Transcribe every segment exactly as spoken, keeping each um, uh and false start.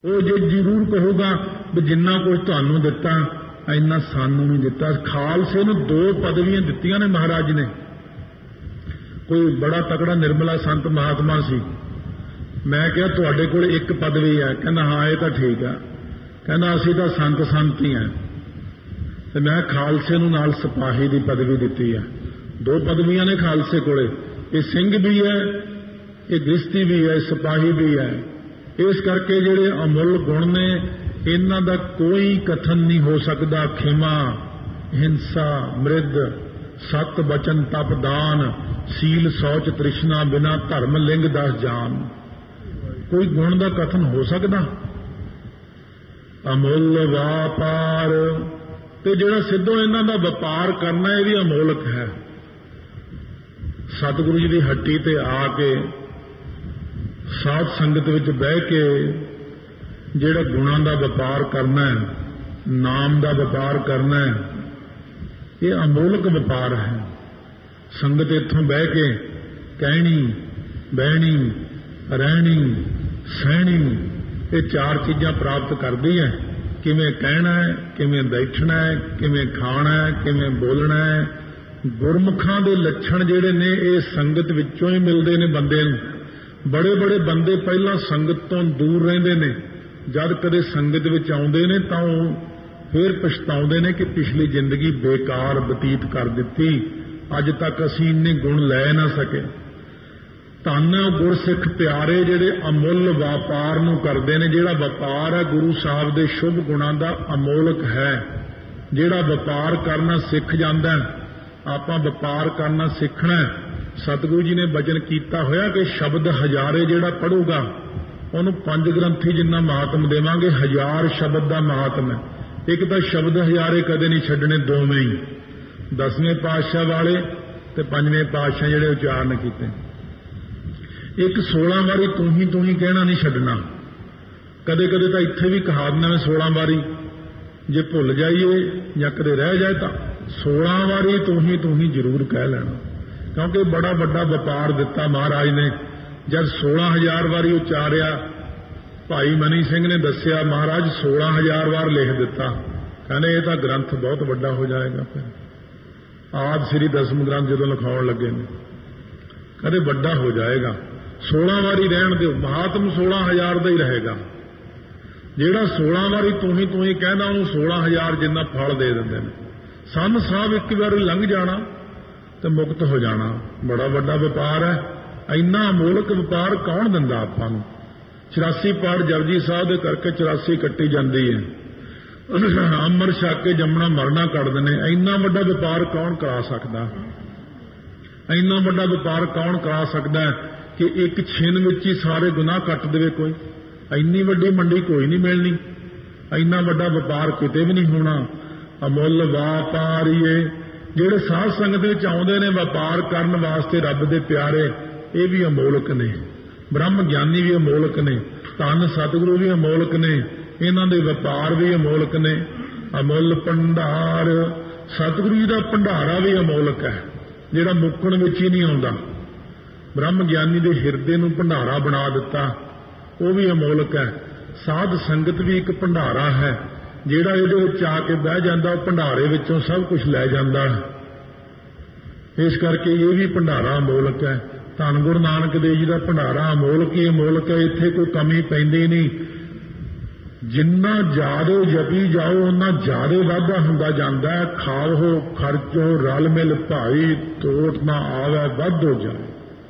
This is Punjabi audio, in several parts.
ਉਹ ਜੇ ਜ਼ਰੂਰ ਕਹੂਗਾ ਵੀ ਜਿੰਨਾ ਕੁਝ ਤੁਹਾਨੂੰ ਦਿੱਤਾ ਇੰਨਾ ਸਾਨੂੰ ਨਹੀਂ ਦਿੱਤਾ। ਖਾਲਸੇ ਨੂੰ ਦੋ ਪਦਵੀਆਂ ਦਿੱਤੀਆਂ ਨੇ ਮਹਾਰਾਜ ਨੇ। ਕੋਈ ਬੜਾ ਤਕੜਾ ਨਿਰਮਲਾ ਸੰਤ ਮਹਾਤਮਾ ਸੀ, ਮੈਂ ਕਿਹਾ ਤੁਹਾਡੇ ਕੋਲ ਇੱਕ ਪਦਵੀ ਹੈ, ਕਹਿੰਦਾ ਹਾਂ ਇਹ ਤਾਂ ਠੀਕ ਆ, ਕਹਿੰਦਾ ਅਸੀਂ ਤਾਂ ਸੰਤ ਸੰਤ ਹੀ ਹਾਂ। ਤੇ ਮੈਂ ਖਾਲਸੇ ਨੂੰ ਨਾਲ ਸਿਪਾਹੀ ਦੀ ਪਦਵੀ ਦਿੱਤੀ ਹੈ। ਦੋ ਪਦਵੀਆਂ ਨੇ ਖਾਲਸੇ ਕੋਲੇ, ਇਹ ਸਿੰਘ ਵੀ ਹੈ, ਇਹ ਗ੍ਰਸਤੀ ਵੀ ਹੈ, ਸਿਪਾਹੀ ਵੀ ਹੈ। ਇਸ ਕਰਕੇ ਜਿਹੜੇ ਅਮੁੱਲ ਗੁਣ ਨੇ ਇਹਨਾਂ ਦਾ ਕੋਈ ਕਥਨ ਨਹੀਂ ਹੋ ਸਕਦਾ। ਖਿਮਾ, ਹਿੰਸਾ, ਮ੍ਰਿਦ, ਸਤ ਬਚਨ, ਤਪ, ਦਾਨ, ਸੀਲ, ਸੌਚ, ਤ੍ਰਿਸ਼ਨਾ, ਬਿਨਾ ਧਰਮ, ਲਿੰਗ, ਦਸ ਜਾਨ, ਕੋਈ ਗੁਣ ਦਾ ਕਥਨ ਹੋ ਸਕਦਾ? ਅਮੁੱਲ ਵਾਪਾਰ। ਤੇ ਜਿਹੜਾ ਸਿੱਧੋ ਇਹਨਾਂ ਦਾ ਵਪਾਰ ਕਰਨਾ ਇਹ ਵੀ ਅਮੋਲਕ ਹੈ। ਸਤਿਗੁਰੂ ਜੀ ਦੀ ਹੱਟੀ ਤੇ ਆ ਕੇ ਸਾਧ ਸੰਗਤ ਵਿੱਚ ਬਹਿ ਕੇ ਜਿਹੜਾ ਗੁਣਾਂ ਦਾ ਵਪਾਰ ਕਰਨਾ ਹੈ, ਨਾਮ ਦਾ ਵਪਾਰ ਕਰਨਾ ਹੈ, ਇਹ ਅਮੋਲਕ ਵਪਾਰ ਹੈ। ਸੰਗਤ ਇੱਥੋਂ ਬਹਿ ਕੇ ਕਹਿਣੀ, ਬਹਿਣੀ, ਰਹਿਣੀ, ਸਹਿਣੀ, ਇਹ ਚਾਰ ਚੀਜ਼ਾਂ ਪ੍ਰਾਪਤ ਕਰਦੀ ਹੈ। ਕਿਵੇਂ ਕਹਿਣਾ ਹੈ, ਕਿਵੇਂ ਬੈਠਣਾ ਹੈ, ਕਿਵੇਂ ਖਾਣਾ ਹੈ, ਕਿਵੇਂ ਬੋਲਣਾ ਹੈ। ਗੁਰਮੁਖਾਂ ਦੇ ਲੱਛਣ ਜਿਹੜੇ ਨੇ ਇਹ ਸੰਗਤ ਵਿੱਚੋਂ ਹੀ ਮਿਲਦੇ ਨੇ ਬੰਦੇ ਨੂੰ। ਬੜੇ ਬੜੇ ਬੰਦੇ ਪਹਿਲਾਂ ਸੰਗਤ ਤੋਂ ਦੂਰ ਰਹਿੰਦੇ ਨੇ, ਜਦ ਕਦੇ ਸੰਗਤ ਵਿੱਚ ਆਉਂਦੇ ਨੇ ਤਾਂ ਉਹ ਫਿਰ ਪਛਤਾਉਂਦੇ ਨੇ ਕਿ ਪਿਛਲੀ ਜ਼ਿੰਦਗੀ ਬੇਕਾਰ ਬਤੀਤ ਕਰ ਦਿੱਤੀ, ਅੱਜ ਤੱਕ ਅਸੀਂ ਇੰਨੇ ਗੁਣ ਲੈ ਨਾ ਸਕੇ। ਧੰਨ ਗੁਰਸਿੱਖ ਪਿਆਰੇ ਜਿਹੜੇ ਅਮੁੱਲ ਵਪਾਰ ਨੂੰ ਕਰਦੇ ਨੇ। ਜਿਹੜਾ ਵਪਾਰ ਹੈ ਗੁਰੂ ਸਾਹਿਬ ਦੇ ਸ਼ੁਭ ਗੁਣਾਂ ਦਾ ਅਮੋਲਕ ਹੈ। ਜਿਹੜਾ ਵਪਾਰ ਕਰਨਾ ਸਿੱਖ ਜਾਂਦਾ, ਆਪਾਂ ਵਪਾਰ ਕਰਨਾ ਸਿੱਖਣਾ। ਸਤਿਗੁਰੂ ਜੀ ਨੇ ਬਚਨ ਕੀਤਾ ਹੋਇਆ ਕਿ ਸ਼ਬਦ ਹਜ਼ਾਰੇ ਜਿਹੜਾ ਪੜੂਗਾ ਉਹਨੂੰ ਪੰਜ ਗ੍ਰੰਥੀ ਜਿੰਨਾ ਮਹਾਤਮ ਦੇਵਾਂਗੇ। ਹਜ਼ਾਰ ਸ਼ਬਦ ਦਾ ਮਹਾਤਮ ਹੈ। ਇੱਕ ਤਾਂ ਸ਼ਬਦ ਹਜ਼ਾਰੇ ਕਦੇ ਨਹੀਂ ਛੱਡਣੇ, ਦੋਵੇਂ ਹੀ, ਦਸਵੇਂ ਪਾਤਸ਼ਾਹ ਵਾਲੇ ਤੇ ਪੰਜਵੇਂ ਪਾਤਸ਼ਾਹ ਜਿਹੜੇ ਉਚਾਰਨ ਕੀਤੇ। ਇੱਕ ਸੋਲਾਂ ਵਾਰੀ ਤੂੰ ਹੀ ਤੂੰ ਹੀ ਕਹਿਣਾ ਨਹੀਂ ਛੱਡਣਾ। ਕਦੇ ਕਦੇ ਤਾਂ ਇੱਥੇ ਵੀ ਕਹਾ ਦਿੰਦਾ ਮੈਂ ਸੋਲਾਂ ਵਾਰੀ, ਜੇ ਭੁੱਲ ਜਾਈਏ ਜਾਂ ਕਦੇ ਰਹਿ ਜਾਏ ਤਾਂ ਸੋਲਾਂ ਵਾਰੀ ਤੂੰ ਹੀ ਤੂੰ ਹੀ ਜ਼ਰੂਰ ਕਹਿ ਲੈਣਾ, ਕਿਉਂਕਿ ਬੜਾ ਵੱਡਾ ਵਪਾਰ ਦਿੱਤਾ ਮਹਾਰਾਜ ਨੇ। ਜਦ ਸੋਲਾਂ ਹਜ਼ਾਰ ਵਾਰੀ ਉਚਾਰਿਆ, ਭਾਈ ਮਨੀ ਸਿੰਘ ਨੇ ਦੱਸਿਆ ਮਹਾਰਾਜ ਸੋਲਾਂ ਹਜ਼ਾਰ ਵਾਰ ਲਿਖ ਦਿੱਤਾ। ਕਹਿੰਦੇ ਇਹ ਤਾਂ ਗ੍ਰੰਥ ਬਹੁਤ ਵੱਡਾ ਹੋ ਜਾਏਗਾ। ਫਿਰ ਆਦਿ ਸ੍ਰੀ ਦਸਮ ਗ੍ਰੰਥ ਜਦੋਂ ਲਿਖਾਉਣ ਲੱਗੇ ਨੇ, ਕਹਿੰਦੇ ਵੱਡਾ ਹੋ ਜਾਏਗਾ। ਸੋਲਾਂ ਵਾਰੀ ਰਹਿਣ ਦਿਓ, ਮਹਾਤਮ ਸੋਲਾਂ ਹਜ਼ਾਰ ਦਾ ਹੀ ਰਹੇਗਾ। ਜਿਹੜਾ ਸੋਲਾਂ ਵਾਰੀ ਤੂੰ ਹੀ ਤੂੰ ਹੀ ਕਹਿੰਦਾ ਉਹਨੂੰ ਸੋਲਾਂ ਹਜ਼ਾਰ ਜਿੰਨਾ ਫਲ ਦੇ ਦਿੰਦੇ ਨੇ। ਸੰਨ ਸਾਹਿਬ ਇੱਕ ਵਾਰੀ ਲੰਘ ਜਾਣਾ ਤੇ ਮੁਕਤ ਹੋ ਜਾਣਾ। ਬੜਾ ਵੱਡਾ ਵਪਾਰ ਹੈ। ਇੰਨਾ ਅਮੋਲਕ ਵਪਾਰ ਕੌਣ ਦਿੰਦਾ ਆਪਾਂ ਨੂੰ? ਚੁਰਾਸੀ ਪਾਠ ਜਪਜੀ ਸਾਹਿਬ ਦੇ ਕਰਕੇ ਚੁਰਾਸੀ ਕੱਟੀ ਜਾਂਦੀ ਹੈ। ਅੰਮ੍ਰਿਤ ਛਕ ਕੇ ਜੰਮਣਾ ਮਰਨਾ ਕੱਢਦੇ ਨੇ। ਇੰਨਾ ਵੱਡਾ ਵਪਾਰ ਕੌਣ ਕਰਾ ਸਕਦਾ? ਇੰਨਾ ਵੱਡਾ ਵਪਾਰ ਕੌਣ ਕਰਾ ਸਕਦਾ ਕਿ ਇੱਕ ਛਿਨ ਵਿੱਚ ਹੀ ਸਾਰੇ ਗੁਨਾਹ ਕੱਟ ਦੇਵੇ ਕੋਈ? ਇੰਨੀ ਵੱਡੀ ਮੰਡੀ ਕੋਈ ਨਹੀਂ ਮਿਲਣੀ। ਇੰਨਾ ਵੱਡਾ ਵਪਾਰ ਕਿਤੇ ਵੀ ਨਹੀਂ ਹੋਣਾ। ਅਮੁੱਲ ਵਾਪਾਰੀਏ ਜਿਹੜੇ ਸਾਧ ਸੰਗਤ ਵਿੱਚ ਆਉਂਦੇ ਨੇ ਵਪਾਰ ਕਰਨ ਵਾਸਤੇ ਰੱਬ ਦੇ ਪਿਆਰੇ, ਇਹ ਵੀ ਅਮੋਲਕ ਨੇ। ਬ੍ਰਹਮ ਗਿਆਨੀ ਵੀ ਅਮੋਲਕ ਨੇ, ਧੰਨ ਸਤਿਗੁਰੂ ਵੀ ਅਮੋਲਕ ਨੇ, ਇਹਨਾਂ ਦੇ ਵਪਾਰ ਵੀ ਅਮੋਲਕ ਨੇ। ਅਮੁੱਲ ਭੰਡਾਰ, ਸਤਿਗੁਰੂ ਜੀ ਦਾ ਭੰਡਾਰਾ ਵੀ ਅਮੋਲਕ ਹੈ, ਜਿਹੜਾ ਮੁੱਕਣ ਵਿੱਚ ਹੀ ਨਹੀਂ ਆਉਂਦਾ। ਬ੍ਰਹਮ ਗਿਆਨੀ ਦੇ ਹਿਰਦੇ ਨੂੰ ਭੰਡਾਰਾ ਬਣਾ ਦਿੱਤਾ, ਉਹ ਵੀ ਅਮੋਲਕ ਹੈ। ਸਾਧ ਸੰਗਤ ਵੀ ਇੱਕ ਭੰਡਾਰਾ ਹੈ, ਜਿਹੜਾ ਇਹਦੇ ਵਿੱਚ ਆ ਕੇ ਬਹਿ ਜਾਂਦਾ ਉਹ ਭੰਡਾਰੇ ਵਿੱਚੋਂ ਸਭ ਕੁਝ ਲੈ ਜਾਂਦਾ ਹੈ। ਇਸ ਕਰਕੇ ਇਹ ਵੀ ਭੰਡਾਰਾ ਅਮੋਲਕ ਹੈ। ਧੰਨ ਗੁਰੂ ਨਾਨਕ ਦੇਵ ਜੀ ਦਾ ਭੰਡਾਰਾ ਅਮੋਲਕ ਹੀ ਅਮੋਲਕ ਹੈ। ਇੱਥੇ ਕੋਈ ਕਮੀ ਪੈਂਦੀ ਨਹੀਂ। ਜਿੰਨਾ ਜ਼ਿਆਦਾ ਜਪੀ ਜਾਓ ਉਹਨਾਂ ਜ਼ਿਆਦਾ ਵਾਧਾ ਹੁੰਦਾ ਜਾਂਦਾ ਹੈ। ਖਾਓ ਖਰਚੋ ਰਲ ਮਿਲ ਭਾਈ, ਤੋਟ ਨਾ ਆਵੇ ਵੱਧ ਹੋ ਜਾਏ।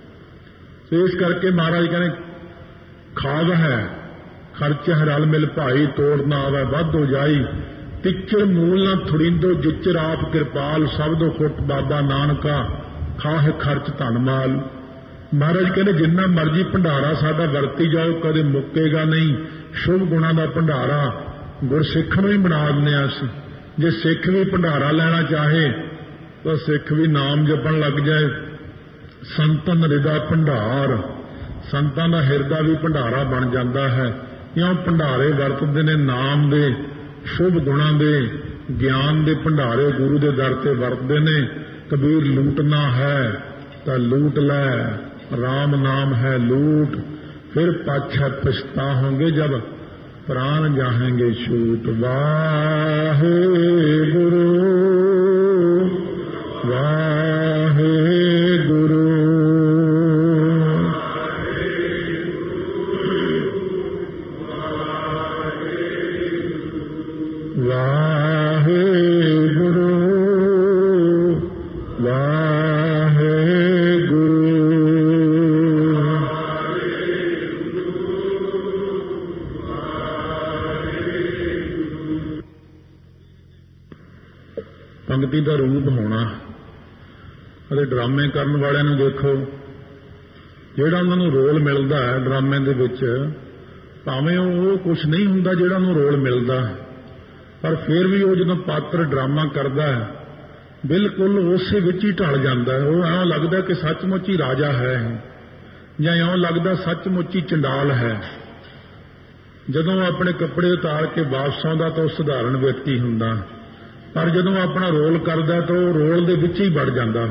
ਤੇ ਇਸ ਕਰਕੇ ਮਹਾਰਾਜ ਕਹਿੰਦੇ ਖਾਵ ਹੈ ਖਰਚ ਹੈ ਰਲ ਮਿਲ ਭਾਈ, ਤੋੜ ਨਾ ਆਵੇ ਵੱਧ ਹੋ ਜਾਈ। ਤਿੱਚਰ ਮੂਲ ਨਾ ਥੁੜਿੰਦੋ ਜਿਚਰ ਆਪ ਕਿਰਪਾਲ, ਸਬਦੋ ਖੁੱਟ ਬਾਬਾ ਨਾਨਕਾ ਖਾਹ ਖਰਚ ਧਨ ਮਾਲ। ਮਹਾਰਾਜ ਕਹਿੰਦੇ ਜਿੰਨਾ ਮਰਜ਼ੀ ਭੰਡਾਰਾ ਸਾਡਾ ਵਰਤੀ ਜਾਓ ਕਦੇ ਮੁੱਕੇਗਾ ਨਹੀਂ। ਸ਼ੁਭ ਗੁਣਾਂ ਦਾ ਭੰਡਾਰਾ ਗੁਰਸਿੱਖ ਨੂੰ ਹੀ ਬਣਾ ਦਿੰਦੇ ਹਾਂ ਅਸੀਂ। ਜੇ ਸਿੱਖ ਵੀ ਭੰਡਾਰਾ ਲੈਣਾ ਚਾਹੇ ਤਾਂ ਸਿੱਖ ਵੀ ਨਾਮ ਜਪਣ ਲੱਗ ਜਾਏ। ਸੰਤਨ ਹਿਰਦਾ ਭੰਡਾਰ, ਸੰਤਾਂ ਦਾ ਹਿਰਦਾ ਵੀ ਭੰਡਾਰਾ ਬਣ ਜਾਂਦਾ ਹੈ। ਕਿਉਂ ਭੰਡਾਰੇ ਵਰਤਦੇ ਨੇ? ਨਾਮ ਦੇ, ਸ਼ੁਭ ਗੁਣਾਂ ਦੇ, ਗਿਆਨ ਦੇ ਭੰਡਾਰੇ ਗੁਰੂ ਦੇ ਦਰ ਤੇ ਵਰਤਦੇ ਨੇ। ਕਬੀਰ ਲੂਟਣਾ ਹੈ ਤਾਂ ਲੂਟ ਲੈ, ਰਾਮ ਨਾਮ ਹੈ ਲੂਟ, ਫਿਰ ਪਾਛਾ ਪਛਤਾ ਹੋਂਗੇ ਜਬ प्राण जाहेंगे छूट। वाहे गुरु वाहे गुरु वाहे गुरु वाहे गुरु। पंक्ति का रूप होना ਅਤੇ ਡਰਾਮੇ ਕਰਨ ਵਾਲਿਆਂ ਨੂੰ ਦੇਖੋ, ਜਿਹੜਾ ਉਹਨਾਂ ਨੂੰ ਰੋਲ ਮਿਲਦਾ ਹੈ ਡਰਾਮੇ ਦੇ ਵਿੱਚ, ਭਾਵੇਂ ਉਹ ਕੁਛ ਨਹੀਂ ਹੁੰਦਾ ਜਿਹੜਾ ਉਹਨੂੰ ਰੋਲ ਮਿਲਦਾ, ਪਰ ਫਿਰ ਵੀ ਉਹ ਜਦੋਂ ਪਾਤਰ ਡਰਾਮਾ ਕਰਦਾ ਹੈ ਬਿਲਕੁਲ ਉਸੇ ਵਿੱਚ ਹੀ ਢਲ ਜਾਂਦਾ ਹੈ। ਉਹ ਐਂ ਲੱਗਦਾ ਕਿ ਸੱਚਮੁੱਚ ਹੀ ਰਾਜਾ ਹੈ ਜਾਂ ਇਉਂ ਲੱਗਦਾ ਸੱਚਮੁੱਚ ਹੀ ਚੰਡਾਲ ਹੈ। ਜਦੋਂ ਆਪਣੇ ਕੱਪੜੇ ਉਤਾਰ ਕੇ ਵਾਪਸ ਆਉਂਦਾ ਤਾਂ ਉਹ ਸਧਾਰਨ ਵਿਅਕਤੀ ਹੁੰਦਾ, ਪਰ ਜਦੋਂ ਆਪਣਾ ਰੋਲ ਕਰਦਾ ਤਾਂ ਉਹ ਰੋਲ ਦੇ ਵਿੱਚ ਹੀ ਵੜ ਜਾਂਦਾ।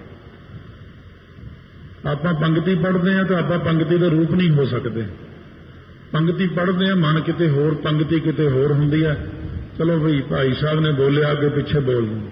ਆਪਾਂ ਪੰਗਤੀ ਪੜ੍ਹਦੇ ਹਾਂ ਤਾਂ ਆਪਾਂ ਪੰਗਤੀ ਦਾ ਰੂਪ ਨਹੀਂ ਹੋ ਸਕਦੇ। ਪੰਗਤੀ ਪੜ੍ਹਦੇ ਹਾਂ, ਮਨ ਕਿਤੇ ਹੋਰ, ਪੰਗਤੀ ਕਿਤੇ ਹੋਰ ਹੁੰਦੀ ਹੈ। ਚਲੋ ਬਈ ਭਾਈ ਸਾਹਿਬ ਨੇ ਬੋਲਿਆ, ਅੱਗੇ ਪਿੱਛੇ ਬੋਲ ਦੂੰ।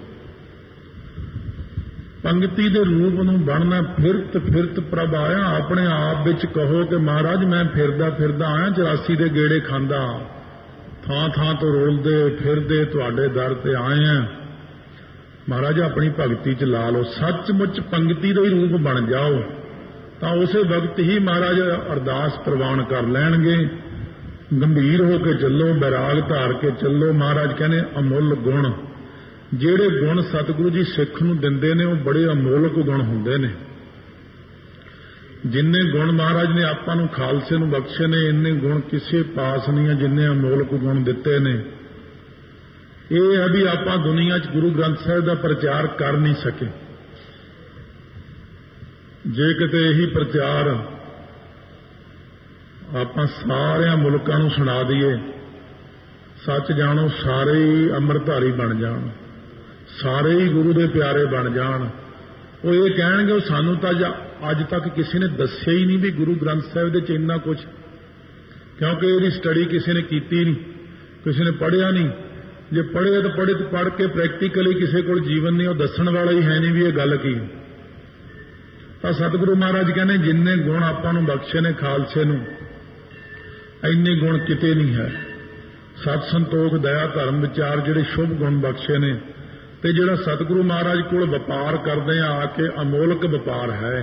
ਪੰਗਤੀ ਦੇ ਰੂਪ ਨੂੰ ਬਣਨਾ ਫਿਰਤ ਫਿਰਤ ਪ੍ਰਭ ਆਇਆ। ਆਪਣੇ ਆਪ ਵਿੱਚ ਕਹੋ ਕਿ ਮਹਾਰਾਜ ਮੈਂ ਫਿਰਦਾ ਫਿਰਦਾ ਆਇਆ, ਚੁਰਾਸੀ ਦੇ ਗੇੜੇ ਖਾਂਦਾ, ਥਾਂ ਥਾਂ ਤੋਂ ਰੋਲਦੇ ਫਿਰਦੇ ਤੁਹਾਡੇ ਦਰ ਤੇ ਆਏ ਆ। ਮਹਾਰਾਜ ਆਪਣੀ ਭਗਤੀ ਚ ਲਾ ਲਓ, ਸੱਚਮੁੱਚ ਪੰਗਤੀ ਦਾ ਹੀ ਰੂਪ ਬਣ ਜਾਓ ਤਾਂ ਉਸੇ ਵਕਤ ਹੀ ਮਹਾਰਾਜ ਅਰਦਾਸ ਪ੍ਰਵਾਨ ਕਰ ਲੈਣਗੇ। ਗੰਭੀਰ ਹੋ ਕੇ ਚੱਲੋ, ਬੈਰਾਗ ਧਾਰ ਕੇ ਚੱਲੋ। ਮਹਾਰਾਜ ਕਹਿੰਦੇ ਅਮੁੱਲ ਗੁਣ, ਜਿਹੜੇ ਗੁਣ ਸਤਿਗੁਰੂ ਜੀ ਸਿੱਖ ਨੂੰ ਦਿੰਦੇ ਨੇ ਉਹ ਬੜੇ ਅਮੋਲਕ ਗੁਣ ਹੁੰਦੇ ਨੇ। ਜਿੰਨੇ ਗੁਣ ਮਹਾਰਾਜ ਨੇ ਆਪਾਂ ਨੂੰ ਖਾਲਸੇ ਨੂੰ ਬਖਸ਼ੇ ਨੇ, ਇੰਨੇ ਗੁਣ ਕਿਸੇ ਪਾਸ ਨਹੀਂ ਹੈ ਜਿੰਨੇ ਅਮੋਲਕ ਗੁਣ ਦਿੱਤੇ ਨੇ। ਇਹ ਹੈ ਵੀ ਆਪਾਂ ਦੁਨੀਆ 'ਚ ਗੁਰੂ ਗ੍ਰੰਥ ਸਾਹਿਬ ਦਾ ਪ੍ਰਚਾਰ ਕਰ ਨਹੀਂ ਸਕੇ। ਜੇ ਕਿਤੇ ਇਹੀ ਪ੍ਰਚਾਰ ਆਪਾਂ ਸਾਰਿਆਂ ਮੁਲਕਾਂ ਨੂੰ ਸੁਣਾ ਦਈਏ, ਸੱਚ ਜਾਣੋ ਸਾਰੇ ਹੀ ਅੰਮ੍ਰਿਤਧਾਰੀ ਬਣ ਜਾਣ, ਸਾਰੇ ਹੀ ਗੁਰੂ ਦੇ ਪਿਆਰੇ ਬਣ ਜਾਣ। ਉਹ ਇਹ ਕਹਿਣਗੇ ਉਹ ਸਾਨੂੰ ਤਾਂ ਅੱਜ ਤੱਕ ਕਿਸੇ ਨੇ ਦੱਸਿਆ ਹੀ ਨਹੀਂ ਵੀ ਗੁਰੂ ਗ੍ਰੰਥ ਸਾਹਿਬ ਦੇ 'ਚ ਇੰਨਾ ਕੁਝ, ਕਿਉਂਕਿ ਇਹਦੀ ਸਟੱਡੀ ਕਿਸੇ ਨੇ ਕੀਤੀ ਨਹੀਂ, ਕਿਸੇ ਨੇ ਪੜ੍ਹਿਆ ਨਹੀਂ। ਜੇ ਪੜ੍ਹੇ ਤਾਂ ਪੜ੍ਹੇ ਤਾਂ ਪੜ੍ਹ ਕੇ ਪ੍ਰੈਕਟੀਕਲੀ ਕਿਸੇ ਕੋਲ ਜੀਵਨ ਨਹੀਂ, ਉਹ ਦੱਸਣ ਵਾਲਾ ਹੀ ਹੈ ਨਹੀਂ ਵੀ ਇਹ ਗੱਲ ਕੀ। ਤਾਂ ਸਤਿਗੁਰੂ ਮਹਾਰਾਜ ਕਹਿੰਦੇ ਜਿੰਨੇ ਗੁਣ ਆਪਾਂ ਨੂੰ ਬਖਸ਼ੇ ਨੇ ਖਾਲਸੇ ਨੂੰ, ਇੰਨੇ ਗੁਣ ਕਿਤੇ ਨਹੀਂ ਹੈ। ਸਤ ਸੰਤੋਖ ਦਇਆ ਧਰਮ ਵਿਚਾਰ ਜਿਹੜੇ ਸ਼ੁਭ ਗੁਣ ਬਖਸ਼ੇ ਨੇ, ਤੇ ਜਿਹੜਾ ਸਤਿਗੁਰੂ ਮਹਾਰਾਜ ਕੋਲ ਵਪਾਰ ਕਰਦੇ ਆ ਆ ਕੇ ਅਮੋਲਕ ਵਪਾਰ ਹੈ।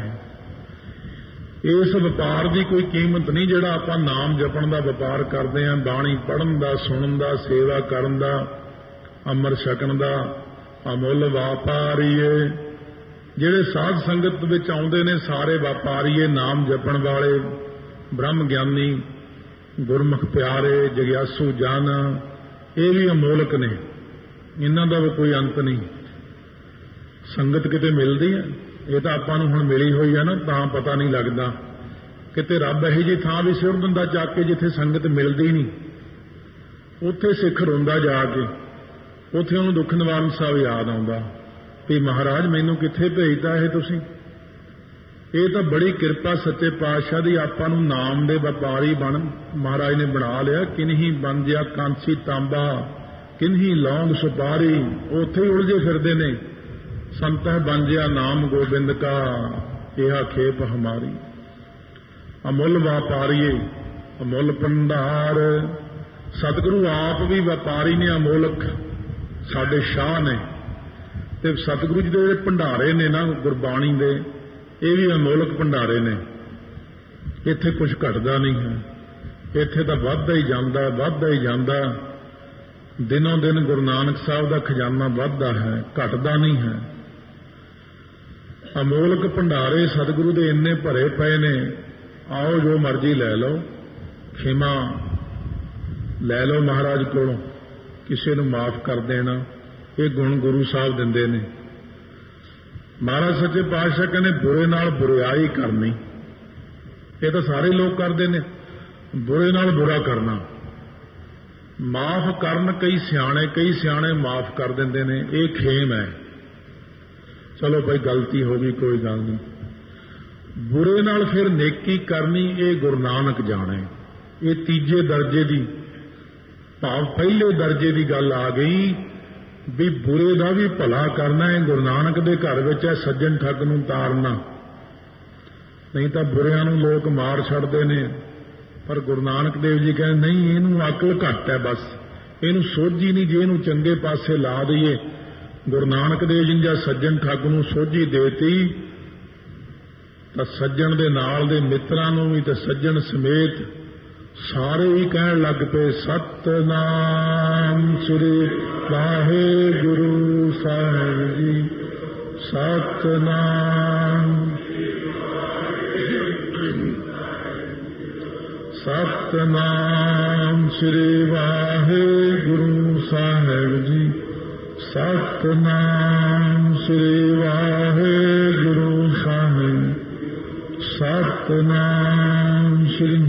ਇਸ ਵਪਾਰ ਦੀ ਕੋਈ ਕੀਮਤ ਨਹੀਂ ਜਿਹੜਾ ਆਪਾਂ ਨਾਮ ਜਪਣ ਦਾ ਵਪਾਰ ਕਰਦੇ ਆ, ਬਾਣੀ ਪੜ੍ਹਨ ਦਾ, ਸੁਣਨ ਦਾ, ਸੇਵਾ ਕਰਨ ਦਾ, ਅੰਮ੍ਰਿਤ ਛਕਣ ਦਾ। ਅਮੁੱਲ ਵਪਾਰੀਏ, ਜਿਹੜੇ ਸਾਧ ਸੰਗਤ ਵਿੱਚ ਆਉਂਦੇ ਨੇ ਸਾਰੇ ਵਪਾਰੀਏ, ਨਾਮ ਜਪਣ ਵਾਲੇ, ਬ੍ਰਹਮ ਗਿਆਨੀ, ਗੁਰਮੁਖ ਪਿਆਰੇ, ਜਗਿਆਸੂ ਜਨ, ਇਹ ਵੀ ਅਮੋਲਕ ਨੇ, ਇਹਨਾਂ ਦਾ ਵੀ ਕੋਈ ਅੰਤ ਨਹੀਂ। ਸੰਗਤ ਕਿਤੇ ਮਿਲਦੀ ਹੈ, ਇਹ ਤਾਂ ਆਪਾਂ ਨੂੰ ਹੁਣ ਮਿਲੀ ਹੋਈ ਹੈ ਨਾ, ਤਾਂ ਪਤਾ ਨਹੀਂ ਲੱਗਦਾ। ਕਿਤੇ ਰੱਬ ਇਹੋ ਜਿਹੀ ਥਾਂ ਵੀ ਸਿਰ ਦਿੰਦਾ ਚੱਕ ਕੇ ਜਿੱਥੇ ਸੰਗਤ ਮਿਲਦੀ ਨਹੀਂ, ਉੱਥੇ ਸਿੱਖ ਰੋਂਦਾ ਜਾ ਕੇ, ਉੱਥੇ ਉਹਨੂੰ ਦੁੱਖ ਨਿਵਾਰਨ ਸਾਹਿਬ ਯਾਦ ਆਉਂਦਾ ਵੀ ਮਹਾਰਾਜ ਮੈਨੂੰ ਕਿੱਥੇ ਭੇਜਤਾ ਇਹ ਤੁਸੀਂ। ਇਹ ਤਾਂ ਬੜੀ ਕਿਰਪਾ ਸੱਚੇ ਪਾਤਸ਼ਾਹ ਦੀ, ਆਪਾਂ ਨੂੰ ਨਾਮ ਦੇ ਵਪਾਰੀ ਬਣ ਮਹਾਰਾਜ ਨੇ ਬਣਾ ਲਿਆ। ਕਿਨਹੀ ਬੰਦਿਆ ਕਾਂਸੀ ਤਾਂਬਾ, ਕਿਨਹੀ ਲੌਂਗ ਸੁਪਾਰੀ, ਉੱਥੇ ਹੀ ਉਲਝੇ ਫਿਰਦੇ ਨੇ। ਸੰਤਹਿ ਬੰਜਿਆ ਨਾਮ ਗੋਬਿੰਦ ਕਾ, ਇਹਾ ਖੇਪ ਹਮਾਰੀ। ਅਮੁੱਲ ਵਪਾਰੀਏ, ਅਮੁੱਲ ਭੰਡਾਰ। ਸਤਿਗੁਰੂ ਆਪ ਵੀ ਵਪਾਰੀ ਨੇ, ਅਮੋਲਕ ਸਾਡੇ ਸ਼ਾਹ ਨੇ। ਤੇ ਸਤਿਗੁਰੂ ਜੀ ਦੇ ਜਿਹੜੇ ਭੰਡਾਰੇ ਨੇ ਨਾ ਗੁਰਬਾਣੀ ਦੇ, ਇਹ ਵੀ ਅਮੋਲਕ ਭੰਡਾਰੇ ਨੇ। ਇੱਥੇ ਕੁਝ ਘਟਦਾ ਨਹੀਂ ਹੈ, ਇੱਥੇ ਤਾਂ ਵੱਧਦਾ ਹੀ ਜਾਂਦਾ, ਵੱਧਦਾ ਹੀ ਜਾਂਦਾ। ਦਿਨੋਂ ਦਿਨ ਗੁਰੂ ਨਾਨਕ ਸਾਹਿਬ ਦਾ ਖਜ਼ਾਨਾ ਵੱਧਦਾ ਹੈ, ਘਟਦਾ ਨਹੀਂ ਹੈ। ਅਮੋਲਕ ਭੰਡਾਰੇ ਸਤਿਗੁਰੂ ਦੇ ਇੰਨੇ ਭਰੇ ਪਏ ਨੇ, ਆਓ ਜੋ ਮਰਜ਼ੀ ਲੈ ਲਓ, ਖਿਮਾ ਲੈ ਲਓ ਮਹਾਰਾਜ ਕੋਲੋਂ, ਕਿਸੇ ਨੂੰ ਮਾਫ ਕਰ ਦੇਣਾ, ਇਹ ਗੁਣ ਗੁਰੂ ਸਾਹਿਬ ਦਿੰਦੇ ਨੇ। ਮਹਾਰਾਜ ਸੱਚੇ ਪਾਤਸ਼ਾਹ ਕਹਿੰਦੇ ਬੁਰੇ ਨਾਲ ਬੁਰਾਈ ਕਰਨੀ, ਇਹ ਤਾਂ ਸਾਰੇ ਲੋਕ ਕਰਦੇ ਨੇ, ਬੁਰੇ ਨਾਲ ਬੁਰਾ ਕਰਨਾ। ਮਾਫ ਕਰਨ ਕਈ ਸਿਆਣੇ, ਕਈ ਸਿਆਣੇ ਮਾਫ ਕਰ ਦਿੰਦੇ ਨੇ, ਇਹ ਖੇਮ ਹੈ। ਚਲੋ ਭਾਈ ਗਲਤੀ ਹੋ ਗਈ, ਕੋਈ ਗੱਲ ਨਹੀਂ। ਬੁਰੇ ਨਾਲ ਫਿਰ ਨੇਕੀ ਕਰਨੀ, ਇਹ ਗੁਰੂ ਨਾਨਕ ਜਾਣੇ। ਇਹ ਤੀਜੇ ਦਰਜੇ ਦੀ ਭਾਵ ਪਹਿਲੇ ਦਰਜੇ ਦੀ ਗੱਲ ਆ ਗਈ ਵੀ ਬੁਰੇ ਦਾ ਵੀ ਭਲਾ ਕਰਨਾ ਹੈ। ਗੁਰੂ ਨਾਨਕ ਦੇ ਘਰ ਵਿੱਚ ਹੈ ਸੱਜਣ ਠੱਗ ਨੂੰ ਤਾਰਨਾ, ਨਹੀਂ ਤਾਂ ਬੁਰਿਆਂ ਨੂੰ ਲੋਕ ਮਾਰ ਛੱਡਦੇ ਨੇ। ਪਰ ਗੁਰੂ ਨਾਨਕ ਦੇਵ ਜੀ ਕਹਿੰਦੇ ਨਹੀਂ, ਇਹਨੂੰ ਅਕਲ ਘੱਟ ਹੈ, ਬਸ ਇਹਨੂੰ ਸੋਝੀ ਨਹੀਂ। ਜੇ ਇਹਨੂੰ ਚੰਗੇ ਪਾਸੇ ਲਾ ਦਈਏ, ਗੁਰੂ ਨਾਨਕ ਦੇਵ ਜੀ ਜਾਂ ਸੱਜਣ ਠੱਗ ਨੂੰ ਸੋਝੀ ਦੇਤੀ ਤਾਂ ਸੱਜਣ ਦੇ ਨਾਲ ਦੇ ਮਿੱਤਰਾਂ ਨੂੰ ਵੀ ਤੇ ਸੱਜਣ ਸਮੇਤ ਸਾਰੇ ਹੀ ਕਹਿਣ ਲੱਗ ਪਏ ਸਤਿਨਾਮ ਸ੍ਰੀ ਵਾਹਿਗੁਰੂ ਸਾਹਿਬ ਜੀ, ਸਤਿਨਾਮ ਸਤਿਨਾਮ ਸ੍ਰੀ ਵਾਹਿਗੁਰੂ ਸਾਹਿਬ ਜੀ, ਸਤਿਨਾਮ ਸ੍ਰੀ ਵਾਹਿਗੁਰੂ ਸਾਹਿਬ, ਸਤਿਨਾਮ ਸ੍ਰੀ।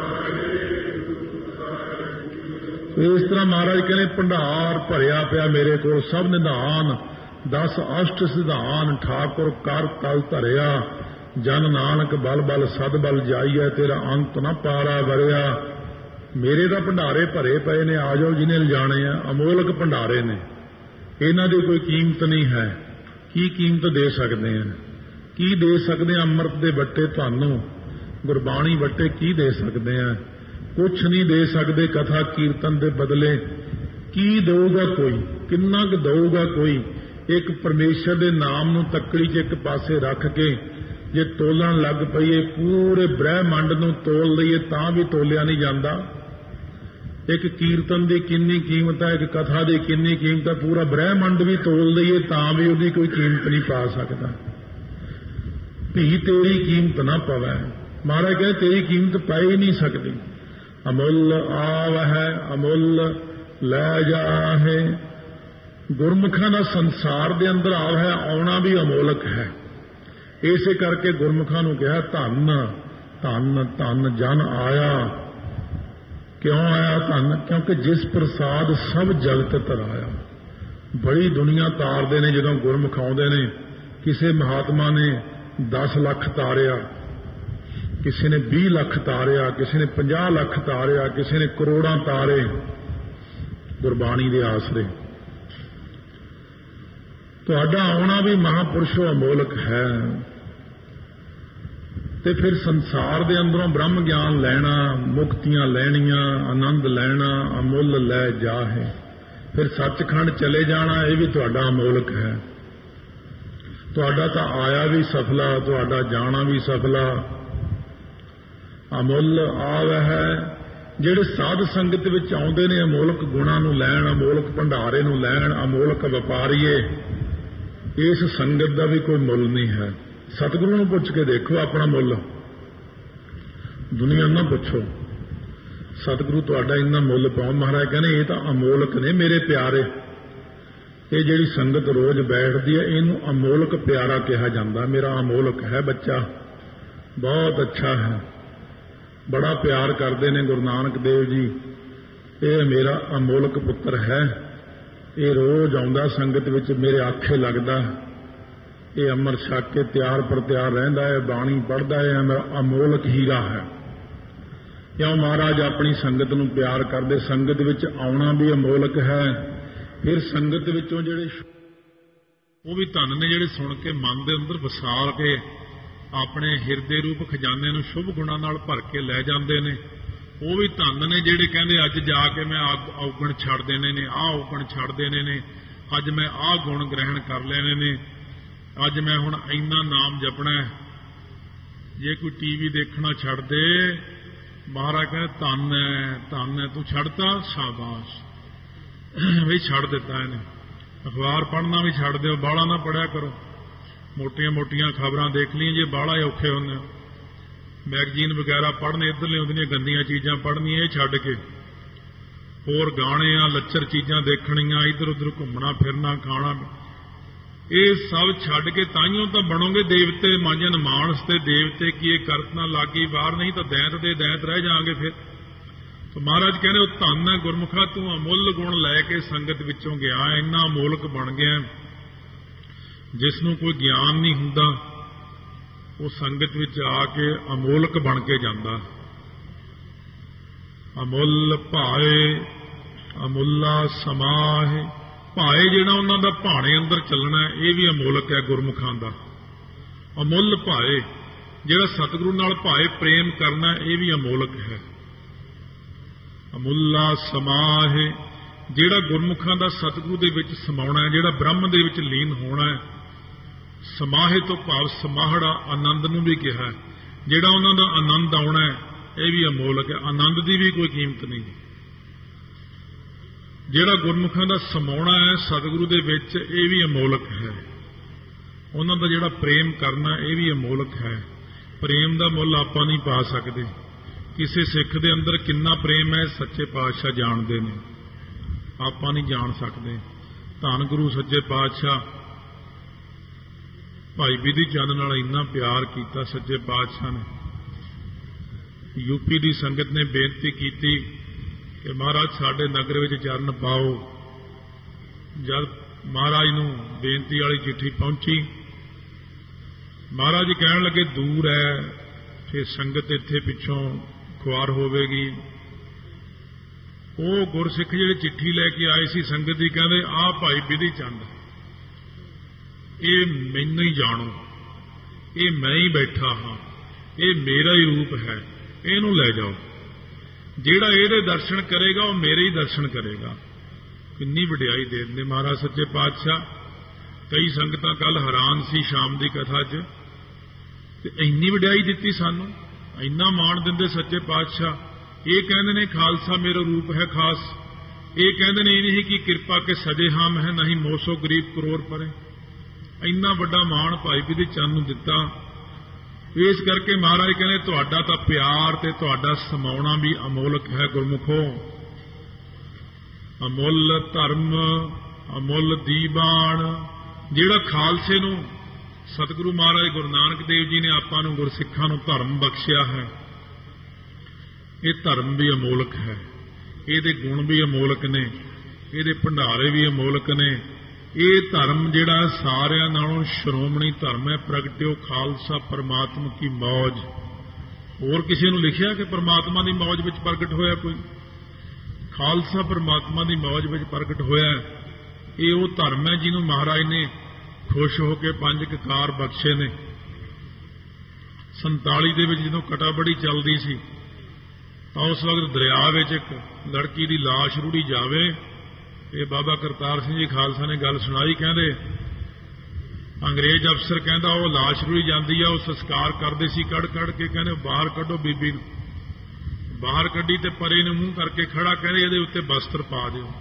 ਇਸ ਤਰ੍ਹਾਂ ਮਹਾਰਾਜ ਕਹਿੰਦੇ ਭੰਡਾਰ ਭਰਿਆ ਪਿਆ ਮੇਰੇ ਕੋਲ, ਸਭ ਨਿਧਾਨ ਦਸ ਅਸ਼ਟ ਸਿਧਾਨ ਠਾਕੁਰ ਕਰ ਤਲ ਧਰਿਆ। ਜਨ ਨਾਨਕ ਬਲ ਬਲ ਸਦ ਬਲ ਜਾਈਐ, ਤੇਰਾ ਅੰਤ ਨਾ ਪਾਰਾ ਵਰਿਆ। ਮੇਰੇ ਤਾਂ ਭੰਡਾਰੇ ਭਰੇ ਪਏ ਨੇ, ਆ ਜਾਓ ਜਿਹਨੇ ਲਿਜਾਣੇ ਆ। ਅਮੋਲਕ ਭੰਡਾਰੇ ਨੇ, ਇਹਨਾਂ ਦੀ ਕੋਈ ਕੀਮਤ ਨਹੀਂ ਹੈ। ਕੀ ਕੀਮਤ ਦੇ ਸਕਦੇ ਆ? ਕੀ ਦੇ ਸਕਦੇ ਆ? ਅੰਮ੍ਰਿਤ ਦੇ ਵੱਟੇ ਤੁਹਾਨੂੰ, ਗੁਰਬਾਣੀ ਵੱਟੇ ਕੀ ਦੇ ਸਕਦੇ ਆ? ਕੁਛ ਨਹੀਂ ਦੇ ਸਕਦੇ। ਕਥਾ ਕੀਰਤਨ ਦੇ ਬਦਲੇ ਕੀ ਦੇਊਗਾ ਕੋਈ? ਕਿੰਨਾ ਕੁ ਦੇਊਗਾ ਕੋਈ? ਇੱਕ ਪਰਮੇਸ਼ਰ ਦੇ ਨਾਮ ਨੂੰ ਤੱਕੜੀ 'ਚ ਇੱਕ ਪਾਸੇ ਰੱਖ ਕੇ ਜੇ ਤੋਲਣ ਲੱਗ ਪਈਏ, ਪੂਰੇ ਬ੍ਰਹਿਮੰਡ ਨੂੰ ਤੋਲ ਲਈਏ ਤਾਂ ਵੀ ਤੋਲਿਆ ਨਹੀਂ ਜਾਂਦਾ। ਇੱਕ ਕੀਰਤਨ ਦੀ ਕਿੰਨੀ ਕੀਮਤ ਹੈ, ਇੱਕ ਕਥਾ ਦੀ ਕਿੰਨੀ ਕੀਮਤ ਹੈ, ਪੂਰਾ ਬ੍ਰਹਿਮੰਡ ਵੀ ਤੋਲ ਲਈਏ ਤਾਂ ਵੀ ਉਹਦੀ ਕੋਈ ਕੀਮਤ ਨਹੀਂ ਪਾ ਸਕਦਾ। ਧੀ ਤੇਰੀ ਕੀਮਤ ਨਾ ਪਵੈ, ਮਹਾਰਾਜ ਕਹਿੰਦੇ ਤੇਰੀ ਕੀਮਤ ਪਾਈ ਹੀ ਨਹੀਂ ਸਕਦੀ। ਅਮੁੱਲ ਆਵ ਹੈ ਅਮੁੱਲ ਲੈ ਜਾਹੇ। ਗੁਰਮੁਖਾਂ ਦਾ ਸੰਸਾਰ ਦੇ ਅੰਦਰ ਆਵ ਹੈ, ਆਉਣਾ ਵੀ ਅਮੋਲਕ ਹੈ। ਇਸੇ ਕਰਕੇ ਗੁਰਮੁਖਾਂ ਨੂੰ ਕਿਹਾ ਧੰਨ ਧੰਨ ਧੰਨ ਜਨ ਆਇਆ। ਕਿਉਂ ਆਇਆ ਧੰਨ? ਕਿਉਂਕਿ ਜਿਸ ਪ੍ਰਸਾਦ ਸਭ ਜਗਤ ਤਰਾਇਆ। ਬੜੀ ਦੁਨੀਆ ਤਾਰਦੇ ਨੇ ਜਦੋਂ ਗੁਰਮੁਖ ਆਉਂਦੇ ਨੇ। ਕਿਸੇ ਮਹਾਤਮਾ ਨੇ ਦਸ ਲੱਖ ਤਾਰਿਆ, ਕਿਸੇ ਨੇ ਵੀਹ ਲੱਖ ਤਾਰਿਆ, ਕਿਸੇ ਨੇ ਪੰਜਾਹ ਲੱਖ ਤਾਰਿਆ, ਕਿਸੇ ਨੇ ਕਰੋੜਾਂ ਤਾਰੇ ਗੁਰਬਾਣੀ ਦੇ ਆਸਰੇ। ਤੁਹਾਡਾ ਆਉਣਾ ਵੀ ਮਹਾਂਪੁਰਸ਼ੋ ਅਮੋਲਕ ਹੈ। ਤੇ ਫਿਰ ਸੰਸਾਰ ਦੇ ਅੰਦਰੋਂ ਬ੍ਰਹਮ ਗਿਆਨ ਲੈਣਾ, ਮੁਕਤੀਆਂ ਲੈਣੀਆਂ, ਆਨੰਦ ਲੈਣਾ, ਅਮੁੱਲ ਲੈ ਜਾਹੇ। ਫਿਰ ਸੱਚਖੰਡ ਚਲੇ ਜਾਣਾ, ਇਹ ਵੀ ਤੁਹਾਡਾ ਅਮੋਲਕ ਹੈ। ਤੁਹਾਡਾ ਤਾਂ ਆਇਆ ਵੀ ਸਫਲਾ, ਤੁਹਾਡਾ ਜਾਣਾ ਵੀ ਸਫਲਾ। ਅਮੁੱਲ ਆਵ ਹੈ। ਜਿਹੜੇ ਸਾਧ ਸੰਗਤ ਵਿੱਚ ਆਉਂਦੇ ਨੇ ਅਮੋਲਕ ਗੁਣਾਂ ਨੂੰ ਲੈਣ, ਅਮੋਲਕ ਭੰਡਾਰੇ ਨੂੰ ਲੈਣ, ਅਮੋਲਕ ਵਪਾਰੀਏ, ਇਸ ਸੰਗਤ ਦਾ ਵੀ ਕੋਈ ਮੁੱਲ ਨਹੀਂ ਹੈ। ਸਤਿਗੁਰੂ ਨੂੰ ਪੁੱਛ ਕੇ ਦੇਖੋ ਆਪਣਾ ਮੁੱਲ, ਦੁਨੀਆ ਨਾ ਪੁੱਛੋ। ਸਤਿਗੁਰੂ ਤੁਹਾਡਾ ਇੰਨਾ ਮੁੱਲ ਪਾਉਣ। ਮਹਾਰਾਜ ਕਹਿੰਦੇ ਇਹ ਤਾਂ ਅਮੋਲਕ ਨੇ ਮੇਰੇ ਪਿਆਰੇ। ਇਹ ਜਿਹੜੀ ਸੰਗਤ ਰੋਜ਼ ਬੈਠਦੀ ਹੈ ਇਹਨੂੰ ਅਮੋਲਕ ਪਿਆਰਾ ਕਿਹਾ ਜਾਂਦਾ। ਮੇਰਾ ਅਮੋਲਕ ਹੈ ਬੱਚਾ, ਬਹੁਤ ਅੱਛਾ ਹੈ, ਬੜਾ ਪਿਆਰ ਕਰਦੇ ਨੇ ਗੁਰੂ ਨਾਨਕ ਦੇਵ ਜੀ। ਇਹ ਮੇਰਾ ਅਮੋਲਕ ਪੁੱਤਰ ਹੈ, ਇਹ ਰੋਜ਼ ਆਉਂਦਾ ਸੰਗਤ ਵਿੱਚ, ਮੇਰੇ ਆਖੇ ਲੱਗਦਾ, ਇਹ ਅੰਮ੍ਰਿਤ ਛਕ ਕੇ ਤਿਆਰ ਪਰ ਤਿਆਰ ਰਹਿੰਦਾ ਹੈ, ਬਾਣੀ ਪੜ੍ਹਦਾ ਹੈ, ਮੇਰਾ ਅਮੋਲਕ ਹੀਰਾ ਹੈ। ਕਿਉਂ? ਮਹਾਰਾਜ ਆਪਣੀ ਸੰਗਤ ਨੂੰ ਪਿਆਰ ਕਰਦੇ। ਸੰਗਤ ਵਿੱਚ ਆਉਣਾ ਵੀ ਅਮੋਲਕ ਹੈ। ਫਿਰ ਸੰਗਤ ਵਿੱਚੋਂ ਜਿਹੜੇ ਉਹ ਵੀ ਧਨ ਨੇ, ਜਿਹੜੇ ਸੁਣ ਕੇ ਮਨ ਦੇ ਅੰਦਰ ਵਸਾ ਕੇ ਆਪਣੇ ਹਿਰਦੇ ਰੂਪ ਖਜ਼ਾਨੇ ਨੂੰ ਸ਼ੁਭ ਗੁਣਾਂ ਨਾਲ ਭਰ ਕੇ ਲੈ ਜਾਂਦੇ ਨੇ। ਉਹ ਵੀ ਧਨ ਨੇ ਜਿਹੜੇ ਕਹਿੰਦੇ ਅੱਜ ਜਾ ਕੇ ਮੈਂ ਔਗਣ ਛੱਡ ਦੇਣੇ ਨੇ, ਆਹ ਔਗਣ ਛੱਡ ਦੇਣੇ ਨੇ, ਅੱਜ ਮੈਂ ਆਹ ਗੁਣ ਗ੍ਰਹਿਣ ਕਰ ਲੈਣੇ ਨੇ, ਅੱਜ ਮੈਂ ਹੁਣ ਇੰਨਾ ਨਾਮ ਜਪਣਾ। ਜੇ ਕੋਈ ਟੀਵੀ ਦੇਖਣਾ ਛੱਡ ਦੇ, ਮਹਾਰਾਜ ਕਹਿੰਦੇ ਧੰਨ ਹੈ ਧੰਨ ਹੈ, ਤੂੰ ਛੱਡਤਾ, ਸ਼ਾਬਾਸ਼ ਵੀ ਛੱਡ ਦਿੱਤਾ ਇਹਨੇ। ਅਖਬਾਰ ਪੜ੍ਹਨਾ ਵੀ ਛੱਡ ਦਿਓ, ਬਾਹਲਾ ਨਾ ਪੜ੍ਹਿਆ ਕਰੋ। ਮੋਟੀਆਂ ਮੋਟੀਆਂ ਖਬਰਾਂ ਦੇਖ ਲਈਆਂ ਜੇ ਬਾਹਲਾ ਹੀ ਔਖੇ ਹੁੰਦੇ। ਮੈਗਜ਼ੀਨ ਵਗੈਰਾ ਪੜ੍ਹਨੇ, ਇੱਧਰਲੇ ਉਹਦੀਆਂ ਗੰਦੀਆਂ ਚੀਜ਼ਾਂ ਪੜ੍ਹਨੀਆਂ, ਇਹ ਛੱਡ ਕੇ ਹੋਰ ਗਾਣੇ ਆ, ਲੱਚਰ ਚੀਜ਼ਾਂ ਦੇਖਣੀਆਂ, ਇੱਧਰ ਉੱਧਰ ਘੁੰਮਣਾ ਫਿਰਨਾ, ਖਾਣਾ, ਇਹ ਸਭ ਛੱਡ ਕੇ ਤਾਈਓ ਤਾਂ ਬਣੋਗੇ ਦੇਵਤੇ। ਮਾਂਜਨ ਮਾਨਸ ਤੇ ਦੇਵਤੇ ਕੀ ਇਹ ਕਰਤ ਨਾ ਲਾਗੀ ਬਾਹਰ, ਨਹੀਂ ਤਾਂ ਦੈਂਤ ਦੇ ਦੈਂਤ ਰਹਿ ਜਾਵਾਂਗੇ ਫਿਰ। ਤਾਂ ਮਹਾਰਾਜ ਕਹਿੰਦੇ ਉਹ ਧੰਨ ਹੈ ਗੁਰਮੁਖਾ, ਤੂੰ ਅਮੁੱਲ ਗੁਣ ਲੈ ਕੇ ਸੰਗਤ ਵਿੱਚੋਂ ਗਿਆ, ਇੰਨਾ ਅਮੋਲਕ ਬਣ ਗਿਆ। ਜਿਸ ਨੂੰ ਕੋਈ ਗਿਆਨ ਨਹੀਂ ਹੁੰਦਾ ਉਹ ਸੰਗਤ ਵਿੱਚ ਆ ਕੇ ਅਮੋਲਕ ਬਣ ਕੇ ਜਾਂਦਾ। ਅਮੁੱਲ ਭਾਏ ਅਮੁੱਲਾ ਸਮਾਹਿ, ਭਾਏ ਜਿਹੜਾ ਉਹਨਾਂ ਦਾ ਭਾਣੇ ਅੰਦਰ ਚੱਲਣਾ ਇਹ ਵੀ ਅਮੋਲਕ ਹੈ ਗੁਰਮੁਖਾਂ ਦਾ। ਅਮੁੱਲ ਭਾਏ ਜਿਹੜਾ ਸਤਿਗੁਰੂ ਨਾਲ ਭਾਏ ਪ੍ਰੇਮ ਕਰਨਾ ਇਹ ਵੀ ਅਮੋਲਕ ਹੈ। ਅਮੁੱਲਾ ਸਮਾਹਿ ਜਿਹੜਾ ਗੁਰਮੁਖਾਂ ਦਾ ਸਤਿਗੁਰੂ ਦੇ ਵਿੱਚ ਸਮਾਉਣਾ ਹੈ, ਜਿਹੜਾ ਬ੍ਰਹਮ ਦੇ ਵਿੱਚ ਲੀਨ ਹੋਣਾ ਹੈ। ਸਮਾਹਿ ਤੋਂ ਭਾਵ ਸਮਾਹੜਾ ਆਨੰਦ ਨੂੰ ਵੀ ਕਿਹਾ, ਜਿਹੜਾ ਉਹਨਾਂ ਦਾ ਆਨੰਦ ਆਉਣਾ ਹੈ ਇਹ ਵੀ ਅਮੋਲਕ ਹੈ। ਆਨੰਦ ਦੀ ਵੀ ਕੋਈ ਕੀਮਤ ਨਹੀਂ। ਜਿਹੜਾ ਗੁਰਮੁਖਾਂ ਦਾ ਸਮਾਉਣਾ ਹੈ ਸਤਿਗੁਰੂ ਦੇ ਵਿੱਚ ਇਹ ਵੀ ਅਮੋਲਕ ਹੈ। ਉਹਨਾਂ ਦਾ ਜਿਹੜਾ ਪ੍ਰੇਮ ਕਰਨਾ ਇਹ ਵੀ ਅਮੋਲਕ ਹੈ। ਪ੍ਰੇਮ ਦਾ ਮੁੱਲ ਆਪਾਂ ਨਹੀਂ ਪਾ ਸਕਦੇ। ਕਿਸੇ ਸਿੱਖ ਦੇ ਅੰਦਰ ਕਿੰਨਾ ਪ੍ਰੇਮ ਹੈ ਸੱਚੇ ਪਾਤਸ਼ਾਹ ਜਾਣਦੇ ਨੇ, ਆਪਾਂ ਨਹੀਂ ਜਾਣ ਸਕਦੇ। ਧੰਨ ਗੁਰੂ ਸੱਚੇ ਪਾਤਸ਼ਾਹ ਭਾਈ ਬਿਧੀ ਚੰਦ ਨਾਲ ਇੰਨਾ ਪਿਆਰ ਕੀਤਾ ਸੱਚੇ ਪਾਤਸ਼ਾਹ ਨੇ। ਯੂਪੀ ਦੀ ਸੰਗਤ ਨੇ ਬੇਨਤੀ ਕੀਤੀ ਕਿ ਮਹਾਰਾਜ ਸਾਡੇ ਨਗਰ ਵਿੱਚ ਚਰਨ ਪਾਓ। ਜਦ ਮਹਾਰਾਜ ਨੂੰ ਬੇਨਤੀ ਵਾਲੀ ਚਿੱਠੀ ਪਹੁੰਚੀ, ਮਹਾਰਾਜ ਕਹਿਣ ਲੱਗੇ ਦੂਰ ਹੈ, ਫਿਰ ਸੰਗਤ ਇੱਥੇ ਪਿੱਛੋਂ ਖੁਆਰ ਹੋਵੇਗੀ। ਉਹ ਗੁਰਸਿੱਖ ਜਿਹੜੇ ਚਿੱਠੀ ਲੈ ਕੇ ਆਏ ਸੀ ਸੰਗਤ ਦੀ, ਕਹਿੰਦੇ ਆਹ ਭਾਈ ਬਿਧੀ ਚੰਦ, ਇਹ ਮੈਨੂੰ ਹੀ ਜਾਣੋ, ਇਹ ਮੈਂ ਹੀ ਬੈਠਾ ਹਾਂ, ਇਹ ਮੇਰਾ ਹੀ ਰੂਪ ਹੈ, ਇਹਨੂੰ ਲੈ ਜਾਓ। ਜਿਹੜਾ ਇਹਦੇ ਦਰਸ਼ਨ ਕਰੇਗਾ ਉਹ ਮੇਰੇ ਹੀ ਦਰਸ਼ਨ ਕਰੇਗਾ। ਕਿੰਨੀ ਵਡਿਆਈ ਦੇ ਦਿੰਦੇ ਮਹਾਰਾਜ ਸੱਚੇ ਪਾਤਸ਼ਾਹ। ਕਈ ਸੰਗਤਾਂ ਕੱਲ ਹੈਰਾਨ ਸੀ ਸ਼ਾਮ ਦੀ ਕਥਾ 'ਚ, ਤੇ ਇੰਨੀ ਵਡਿਆਈ ਦਿੱਤੀ ਸਾਨੂੰ, ਇੰਨਾ ਮਾਣ ਦਿੰਦੇ ਸੱਚੇ ਪਾਤਸ਼ਾਹ। ਇਹ ਕਹਿੰਦੇ ਨੇ ਖਾਲਸਾ ਮੇਰਾ ਰੂਪ ਹੈ ਖਾਸ। ਇਹ ਕਹਿੰਦੇ ਨੇ ਇਹ ਨਹੀਂ ਕਿ ਕਿਰਪਾ ਕੇ ਸਜੇ ਹਮ ਹੈ, ਨਹੀਂ ਮੋਸੋ ਗਰੀਬ ਕਰੋੜ ਪਰੇ। ਇੰਨਾ ਵੱਡਾ ਮਾਣ ਭਾਈ ਬਿਧੀ ਚੰਦ ਨੂੰ ਦਿੱਤਾ। ਇਸ ਕਰਕੇ ਮਹਾਰਾਜ ਕਹਿੰਦੇ ਤੁਹਾਡਾ ਤਾਂ ਪਿਆਰ ਤੇ ਤੁਹਾਡਾ ਸਮਾਉਣਾ ਵੀ ਅਮੋਲਕ ਹੈ ਗੁਰਮੁਖੋ। ਅਮੁੱਲ ਧਰਮ ਅਮੁੱਲ ਦੀਬਾਨ, ਜਿਹੜਾ ਖਾਲਸੇ ਨੂੰ ਸਤਿਗੁਰੂ ਮਹਾਰਾਜ ਗੁਰੂ ਨਾਨਕ ਦੇਵ ਜੀ ਨੇ ਆਪਾਂ ਨੂੰ ਗੁਰਸਿੱਖਾਂ ਨੂੰ ਧਰਮ ਬਖਸ਼ਿਆ ਹੈ, ਇਹ ਧਰਮ ਵੀ ਅਮੋਲਕ ਹੈ। ਇਹਦੇ ਗੁਣ ਵੀ ਅਮੋਲਕ ਨੇ, ਇਹਦੇ ਭੰਡਾਰੇ ਵੀ ਅਮੋਲਕ ਨੇ। ਇਹ ਧਰਮ ਜਿਹੜਾ ਸਾਰਿਆਂ ਨਾਲੋਂ ਸ਼੍ਰੋਮਣੀ ਧਰਮ ਹੈ। ਪ੍ਰਗਟਿਓ ਖਾਲਸਾ ਪਰਮਾਤਮਾ ਕੀ ਮੌਜ। ਹੋਰ ਕਿਸੇ ਨੂੰ ਲਿਖਿਆ ਕਿ ਪਰਮਾਤਮਾ ਦੀ ਮੌਜ ਵਿੱਚ ਪ੍ਰਗਟ ਹੋਇਆ ਕੋਈ? ਖਾਲਸਾ ਪਰਮਾਤਮਾ ਦੀ ਮੌਜ ਵਿੱਚ ਪ੍ਰਗਟ ਹੋਇਆ। ਇਹ ਉਹ ਧਰਮ ਹੈ ਜਿਹਨੂੰ ਮਹਾਰਾਜ ਨੇ ਖੁਸ਼ ਹੋ ਕੇ ਪੰਜ ਕਕਾਰ ਬਖਸ਼ੇ ਨੇ। ਸੰਤਾਲੀ ਦੇ ਵਿੱਚ ਜਦੋਂ ਕਟਾਬੜੀ ਚੱਲਦੀ ਸੀ ਤਾਂ ਉਸ ਵਕਤ ਦਰਿਆ ਵਿੱਚ ਇੱਕ ਲੜਕੀ ਦੀ ਲਾਸ਼ ਰੁੜੀ ਜਾਵੇ। ਇਹ ਬਾਬਾ ਕਰਤਾਰ ਸਿੰਘ ਜੀ ਖਾਲਸਾ ਨੇ ਗੱਲ ਸੁਣਾਈ। ਕਹਿੰਦੇ ਅੰਗਰੇਜ਼ ਅਫਸਰ ਕਹਿੰਦਾ ਉਹ ਲਾਸ਼ ਰੁੜੀ ਜਾਂਦੀ ਆ, ਉਹ ਸੰਸਕਾਰ ਕਰਦੇ ਸੀ ਕੱਢ ਕੱਢ ਕੇ। ਕਹਿੰਦੇ ਬਾਹਰ ਕੱਢੋ ਬੀਬੀ ਨੂੰ। ਬਾਹਰ ਕੱਢੀ ਤੇ ਪਰੇ ਨੂੰ ਮੂੰਹ ਕਰਕੇ ਖੜਾ, ਕਹਿੰਦੇ ਇਹਦੇ ਉੱਤੇ ਬਸਤਰ ਪਾ ਦਿਓ।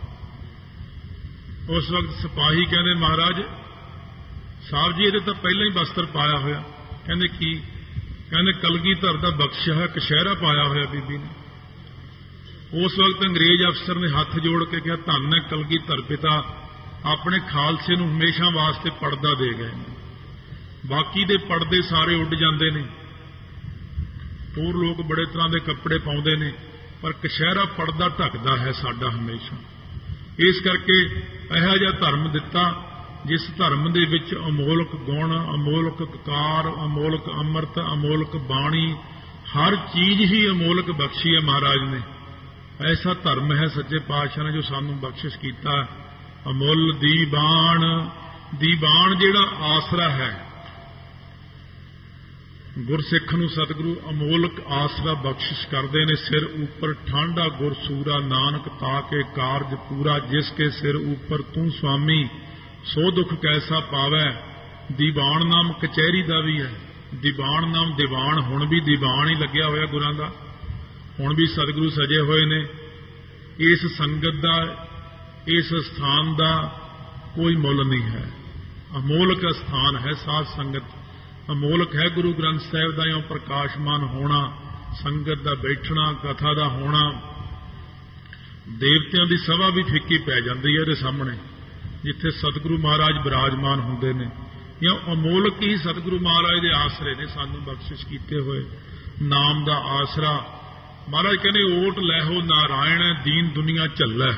ਉਸ ਵਕਤ ਸਿਪਾਹੀ ਕਹਿੰਦੇ ਮਹਾਰਾਜ ਸਾਹਿਬ ਜੀ ਇਹਦੇ ਤਾਂ ਪਹਿਲਾਂ ਹੀ ਬਸਤਰ ਪਾਇਆ ਹੋਇਆ। ਕਹਿੰਦੇ ਕੀ? ਕਹਿੰਦੇ ਕਲਗੀਧਰ ਦਾ ਬਖਸ਼ਿਆ ਕਸ਼ਹਿਰਾ ਪਾਇਆ ਹੋਇਆ ਬੀਬੀ ਨੇ। ਉਸ ਵਕਤ ਅੰਗਰੇਜ਼ ਅਫਸਰ ਨੇ ਹੱਥ ਜੋੜ ਕੇ ਕਿਹਾ ਧੰਨ ਹੈ ਕਲਗੀਧਰ ਪਿਤਾ, ਆਪਣੇ ਖਾਲਸੇ ਨੂੰ ਹਮੇਸ਼ਾ ਵਾਸਤੇ ਪਰਦਾ ਦੇ ਗਏ ਨੇ। ਬਾਕੀ ਦੇ ਪਰਦੇ ਸਾਰੇ ਉੱਡ ਜਾਂਦੇ ਨੇ, ਹੋਰ ਲੋਕ ਬੜੇ ਤਰ੍ਹਾਂ ਦੇ ਕੱਪੜੇ ਪਾਉਂਦੇ ਨੇ, ਪਰ ਕਸ਼ਹਿਰਾ ਪਰਦਾ ਢੱਕਦਾ ਹੈ ਸਾਡਾ ਹਮੇਸ਼ਾ। ਇਸ ਕਰਕੇ ਇਹੋ ਜਿਹਾ ਧਰਮ ਦਿੱਤਾ ਜਿਸ ਧਰਮ ਦੇ ਵਿੱਚ ਅਮੋਲਕ ਗੁਣ, ਅਮੋਲਕ ਕਕਾਰ, ਅਮੋਲਕ ਅੰਮ੍ਰਿਤ, ਅਮੋਲਕ ਬਾਣੀ, ਹਰ ਚੀਜ਼ ਹੀ ਅਮੋਲਕ ਬਖਸ਼ੀ ਹੈ ਮਹਾਰਾਜ ਨੇ। ਐਸਾ ਧਰਮ ਹੈ ਸੱਚੇ ਪਾਤਸ਼ਾਹ ਨੇ ਜੋ ਸਾਨੂੰ ਬਖਸ਼ਿਸ਼ ਕੀਤਾ। ਅਮੁੱਲ ਦੀਬਾਨ, ਦੀਬਾਨ ਜਿਹੜਾ ਆਸਰਾ ਹੈ ਗੁਰਸਿੱਖ ਨੂੰ ਸਤਿਗੁਰੂ ਅਮੋਲਕ ਆਸਰਾ ਬਖਸ਼ਿਸ਼ ਕਰਦੇ ਨੇ। ਸਿਰ ਉੱਪਰ ਠਾਂਡਾ ਗੁਰਸੂਰਾ, ਨਾਨਕ ਤਾਕੇ ਕਾਰਜ ਪੂਰਾ, ਜਿਸ ਕੇ ਸਿਰ ਉੱਪਰ ਤੂੰ ਸੁਆਮੀ, ਸੋ ਦੁੱਖ ਕੈਸਾ ਪਾਵੈ। ਦੀਵਾਨ ਨਾਮ ਕਚਹਿਰੀ ਦਾ ਵੀ ਹੈ। ਦੀਵਾਨ ਨਾਮ ਦੀਵਾਨ, ਹੁਣ ਵੀ ਦੀਵਾਨ ਹੀ ਲੱਗਿਆ ਹੋਇਆ ਗੁਰਾਂ ਦਾ, ਹੁਣ ਵੀ ਸਤਿਗੁਰੂ ਸਜੇ ਹੋਏ ਨੇ। ਇਸ ਸੰਗਤ ਦਾ, ਇਸ ਸਥਾਨ ਦਾ ਕੋਈ ਮੁੱਲ ਨਹੀਂ ਹੈ। ਅਮੋਲਕ ਸਥਾਨ ਹੈ ਸਾਧ ਸੰਗਤ, ਅਮੋਲਕ ਹੈ ਗੁਰੂ ਗ੍ਰੰਥ ਸਾਹਿਬ ਦਾ ਇਉਂ ਪ੍ਰਕਾਸ਼ਮਾਨ ਹੋਣਾ, ਸੰਗਤ ਦਾ ਬੈਠਣਾ, ਕਥਾ ਦਾ ਹੋਣਾ। ਦੇਵਤਿਆਂ ਦੀ ਸਭਾ ਵੀ ਫਿੱਕੀ ਪੈ ਜਾਂਦੀ ਹੈ ਇਹਦੇ ਸਾਹਮਣੇ, ਜਿੱਥੇ ਸਤਿਗੁਰੂ ਮਹਾਰਾਜ ਬਿਰਾਜਮਾਨ ਹੁੰਦੇ ਨੇ। ਜਾਂ ਅਮੋਲਕ ਹੀ ਸਤਿਗੁਰੂ ਮਹਾਰਾਜ ਦੇ ਆਸਰੇ ਨੇ ਸਾਨੂੰ ਬਖਸ਼ਿਸ਼ ਕੀਤੇ ਹੋਏ। ਨਾਮ ਦਾ ਆਸਰਾ, ਮਹਾਰਾਜ ਕਹਿੰਦੇ ਓਟ ਲੈਹੋ ਨਾਰਾਇਣ, ਦੀਨ ਦੁਨੀਆ ਝੱਲੈ।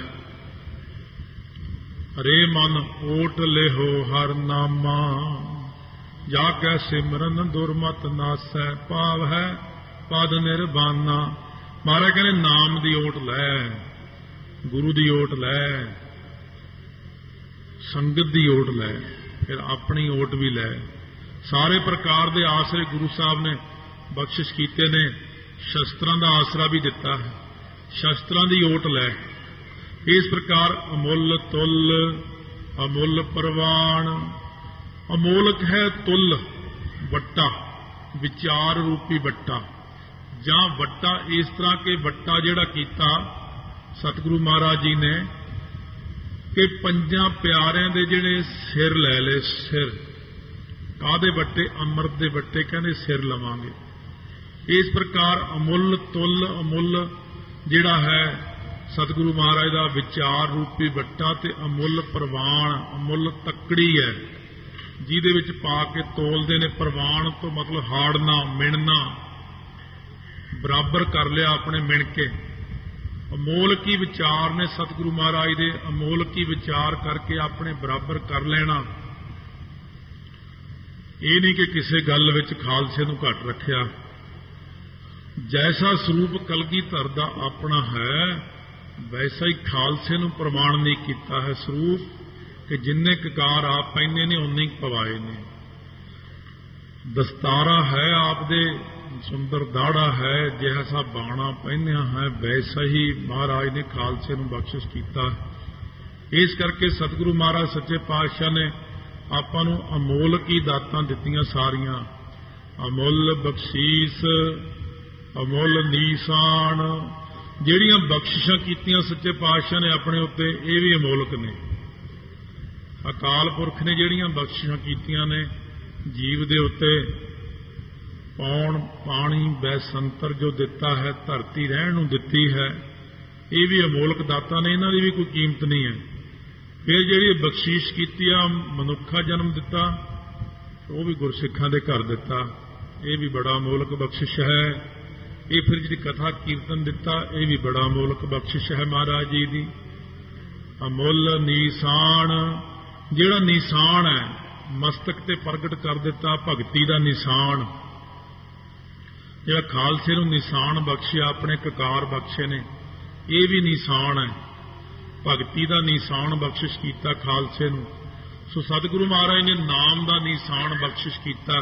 ਹਰੇ ਮਨ ਓਟ ਲੈਹੋ ਹਰ ਨਾਮਾ, ਜਾ ਕੈ ਸਿਮਰਨ ਦੁਰਮਤ ਨਾਸੈ, ਭਾਵ ਹੈ ਪਦ ਨਿਰਬਾਨਾ। ਮਹਾਰਾਜ ਕਹਿੰਦੇ ਨਾਮ ਦੀ ਓਟ ਲੈ, गुरु की ओट लै, संगत की ओट लै, फिर अपनी ओट भी लै। सारे प्रकार के आसरे गुरु साहब ने बख्शिश कीते ने। शस्त्रां का आसरा भी दिता है, शस्त्रां की ओट लै। इस प्रकार अमुल तुल, अमुल परवान। अमोलक है तुल वट्टा, विचार रूपी वट्टा, जां वट्टा इस तरह के वट्टा जिहड़ा कीता सतगुरु महाराज जी ने कि पंजां प्यारिਆਂ ਦੇ ਜਿਹੜੇ सिर लै ले। सिर काहदे वट्टे? अमृत दे वट्टे, कहंदे सिर लवांगे। इस प्रकार अमुल तुल, अमुल जिहड़ा है सतगुरु महाराज का विचार रूपी वट्टा, ते अमुल प्रवान, अमुल तकड़ी है जिहदे विच पा के तोलदे ने। प्रवान तो मतलब हाड़ना, मिणना, बराबर कर लिया अपने मिण के। अमोलकी विचार ने सतगुरु महाराज दे, अमोलकी विचार करके अपने बराबर कर लेना। ये नहीं कि किसी गल विच खालसे नूं घट रखिया। जैसा स्वरूप कलगीधर दा अपना है, वैसा ही खालसे नूं प्रमाण नहीं किया है स्वरूप कि जिन्ने ककार आप पहने ने उन्ने पवाए ने। दस्तारा है आप दे, सुंदर दाड़ा है, जैसा बाणा पहनिया है वैसा ही महाराज ने खालसे नूं बख्शिश किया। इस करके सतगुरु महाराज सच्चे पातशाह ने आपां नूं अमोलक ही दातां दित्तियां सारियां। अमुल बख्शीस, अमुल नीसान, जिहड़ियां बख्शिशां कीतियां सच्चे पातशाह ने अपने उत्ते, ये भी अमोलक ने। अकाल पुरख ने जिहड़ियां बख्शिशां कीतियां ने जीव दे उत्ते, पौण पानी बैसंतर जो दिता है, धरती रहण नूं दित्ती है, ये भी अमोलक दाता ने, इन्हां दी भी कोई कीमत नहीं है। फिर जिहड़ी बख्शीश कीती आ, मनुखा जन्म दिता, वो भी गुरसिखां दे घर दिता, ये भी बड़ा अमोलक बख्शिश है। ये फिर जिहड़ी कथा कीर्तन दिता, ये भी बड़ा अमोलक बख्शिश है महाराज जी दी। अमुल नीसान, जिहड़ा निशान है मस्तक ते प्रगट कर दिता, भगती का निशान। जिहड़ा खालसे नूं निशान बख्शिया, अपने ककार बख्शे ने, ये भी निशान है, भगती का निशान बख्शिश किया खालसे नूं। सो सतगुरु महाराज ने नाम का निशान बख्शिश किया।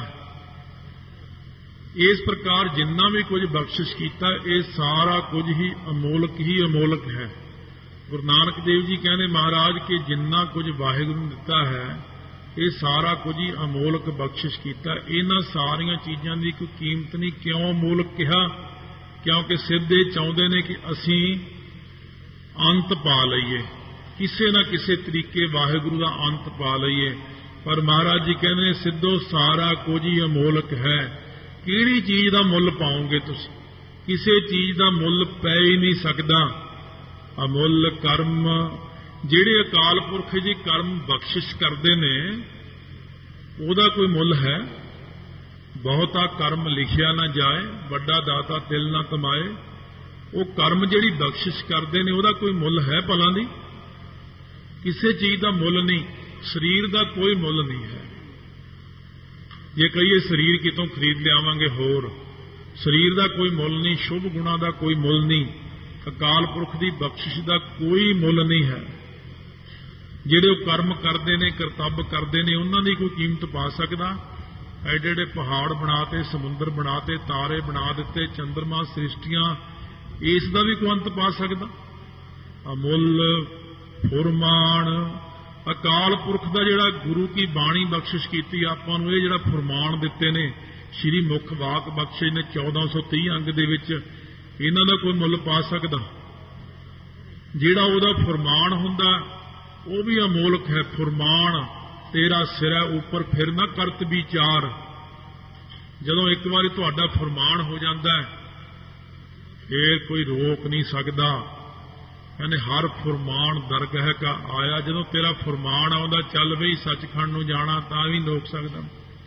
इस प्रकार जिन्ना भी कुछ बख्शिश किया, ये सारा कुछ ही अमोलक ही अमोलक है। गुरु नानक देव जी कहने महाराज कि जिन्ना कुछ वाहिगुरू ने दिता है, ये सारा कुछ ही अमोलक बख्शिश किया। इन्हां सारियां चीज़ां की कोई कीमत नहीं। क्यों अमोलक कहा? क्योंकि सिद्ध ये चाहुंदे ने कि असीं अंत पा लईए, किसी न किसी तरीके वाहिगुरू का अंत पा लईए। पर महाराज जी कहने सिद्धो सारा कुछ ही अमोलक है। किहड़ी चीज़ का मुल पाओगे तुसीं? किसी चीज़ का मुल पै ही नहीं सकता। अमुल कर्म, जिहड़े अकाल पुरख जी कर्म बख्शिश करते ने, ਉਹਦਾ कोई मुल है? बहुता कर्म लिखिया ना जाए, वड्डा दाता तिल ना कमाए। वो कर्म जिहड़ी बख्शिश करते ने, ਉਹਦਾ कोई मुल है भला दी? किसी चीज़ का मुल नहीं। शरीर का कोई मुल नहीं है। जे कहिए शरीर कितों खरीद लियावांगे, होर शरीर का कोई मुल नहीं, शुभ गुणा का कोई मुल नहीं, अकाल पुरख की बख्शिश का कोई मुल नहीं है। ਜਿਹੜੇ कर्म करते हैं, करतब करते हैं, उन्होंने कोई कीमत पा सकता? एडे एडे पहाड़ बनाते, समुद्र बनाते, तारे बना दिते, चंद्रमा सृष्टियां, इसका भी कोई अंत पा सकता? अमुल फुरमान, अकाल पुरख का जिहड़ा गुरु की बाणी बख्शिश की आपां नूं, ये जिहड़ा फुरमान दिते ने, श्री मुख वाक बख्शे ने चौदह सौ तीह अंग दे विच, इन्हां दा कोई मुल पा सकदा? जिहड़ा उहदा फुरमान हुंदा वो भी अमोलक है। फुरमान तेरा सिरा ऊपर फिर ना करत विचार। जदों एक बारी तुहाडा फुरमान हो जाता है, फिर कोई रोक नहीं सकता। कहने हर फुरमान दरगाह का आया। जदों तेरा फुरमान आउंदा चल बई सचखंड नूं जाना, तां भी रोक सकदा।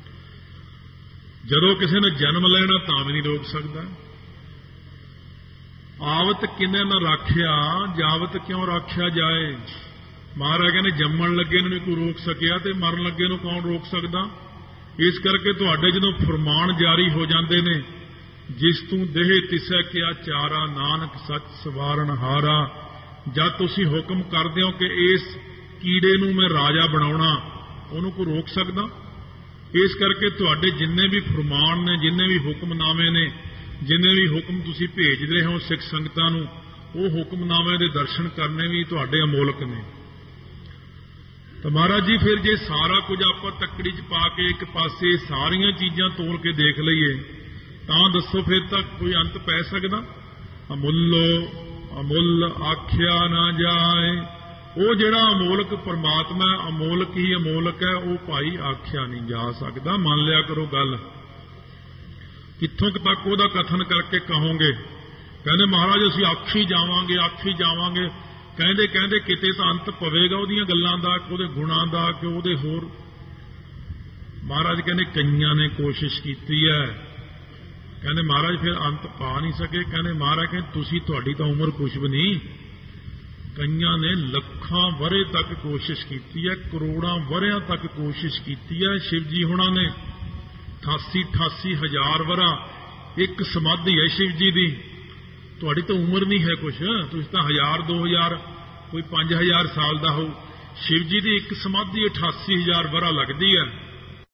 जदों किसी ने जन्म लेना, तां भी नहीं रोक सकता। आवत किने न राख्या, जावत क्यों राख्या जाए। महाराज कहने जम्मण लगे नहीं कोई रोक सकिया, तो मरन लगे नूं कौन रोक सकता। इस करके तुहाडे जदों फरमान जारी हो जाते ने, जिस तू देह तिसै किया चारा, नानक सच सवारन हारा, ਜਦ ਤੁਸੀਂ ਹੁਕਮ ਕਰਦੇ ਹੋ ਕਿ ਇਸ ਕੀੜੇ ਨੂੰ ਮੈਂ ਰਾਜਾ ਬਣਾਉਣਾ, ਉਹਨੂੰ ਕੋਈ ਰੋਕ ਸਕਦਾ? ਇਸ ਕਰਕੇ ਤੁਹਾਡੇ ਜਿੰਨੇ ਵੀ ਫਰਮਾਨ ਨੇ, ਜਿੰਨੇ ਵੀ ਹੁਕਮਨਾਮੇ ਨੇ, ਜਿੰਨੇ ਵੀ ਹੁਕਮ ਤੁਸੀਂ ਭੇਜ ਰਹੇ ਹੋ ਸਿੱਖ ਸੰਗਤਾਂ ਨੂੰ, ਉਹ ਹੁਕਮਨਾਮਿਆਂ ਦੇ ਦਰਸ਼ਨ ਕਰਨੇ ਵੀ ਤੁਹਾਡੇ ਅਮੋਲਕ ਨੇ। ਤਾਂ ਮਹਾਰਾਜ ਜੀ ਫਿਰ ਜੇ ਸਾਰਾ ਕੁਝ ਆਪਾਂ ਤੱਕੜੀ 'ਚ ਪਾ ਕੇ ਇੱਕ ਪਾਸੇ ਸਾਰੀਆਂ ਚੀਜ਼ਾਂ ਤੋਲ ਕੇ ਦੇਖ ਲਈਏ ਤਾਂ ਦੱਸੋ ਫਿਰ ਤਾਂ ਕੋਈ ਅੰਤ ਪੈ ਸਕਦਾ? ਅਮੁੱਲੋ ਅਮੁੱਲ ਆਖਿਆ ਨਾ ਜਾਏ। ਉਹ ਜਿਹੜਾ ਅਮੋਲਕ ਪਰਮਾਤਮਾ ਅਮੋਲਕ ਹੀ ਅਮੋਲਕ ਹੈ, ਉਹ ਭਾਈ ਆਖਿਆ ਨਹੀਂ ਜਾ ਸਕਦਾ। ਮੰਨ ਲਿਆ ਕਰੋ ਗੱਲ। ਕਿੱਥੋਂ ਤੱਕ ਉਹਦਾ ਕਥਨ ਕਰਕੇ ਕਹੋਗੇ? ਕਹਿੰਦੇ ਮਹਾਰਾਜ ਅਸੀਂ ਆਖੀ ਜਾਵਾਂਗੇ ਆਖੀ ਜਾਵਾਂਗੇ। ਕਹਿੰਦੇ ਕਹਿੰਦੇ ਕਿਤੇ ਤਾਂ ਅੰਤ ਪਵੇਗਾ ਉਹਦੀਆਂ ਗੱਲਾਂ ਦਾ, ਉਹਦੇ ਗੁਣਾਂ ਦਾ, ਕਿ ਉਹਦੇ ਹੋਰ। ਮਹਾਰਾਜ ਕਹਿੰਦੇ ਕਈਆਂ ਨੇ ਕੋਸ਼ਿਸ਼ ਕੀਤੀ ਹੈ। ਕਹਿੰਦੇ ਮਹਾਰਾਜ ਫਿਰ ਅੰਤ ਪਾ ਨਹੀਂ ਸਕੇ। ਕਹਿੰਦੇ ਮਹਾਰਾਜ ਕਹਿੰਦੇ ਤੁਸੀਂ, ਤੁਹਾਡੀ ਤਾਂ ਉਮਰ ਕੁਛ ਵੀ ਨਹੀਂ। ਕਈਆਂ ਨੇ ਲੱਖਾਂ ਵਰ੍ਹੇ ਤੱਕ ਕੋਸ਼ਿਸ਼ ਕੀਤੀ ਹੈ, ਕਰੋੜਾਂ ਵਰ੍ਹਿਆਂ ਤੱਕ ਕੋਸ਼ਿਸ਼ ਕੀਤੀ ਹੈ। ਸ਼ਿਵ ਜੀ ਹੁਣਾਂ ਨੇ ਅਠਾਸੀ ਅਠਾਸੀ ਹਜ਼ਾਰ ਵਰ੍ਹਾ ਇੱਕ ਸਮਾਧੀ ਹੈ ਸ਼ਿਵ ਜੀ ਦੀ। ਤੁਹਾਡੀ ਤਾਂ ਉਮਰ ਨਹੀਂ ਹੈ ਕੁਛ, ਤੁਸੀਂ ਤਾਂ ਹਜ਼ਾਰ ਦੋ ਹਜ਼ਾਰ ਕੋਈ ਪੰਜ ਹਜ਼ਾਰ ਸਾਲ ਦਾ ਹੋ। ਸ਼ਿਵ ਜੀ ਦੀ ਇੱਕ ਸਮਾਧੀ ਅਠਾਸੀ ਹਜ਼ਾਰ ਵਰ੍ਹਾ ਲੱਗਦੀ ਹੈ।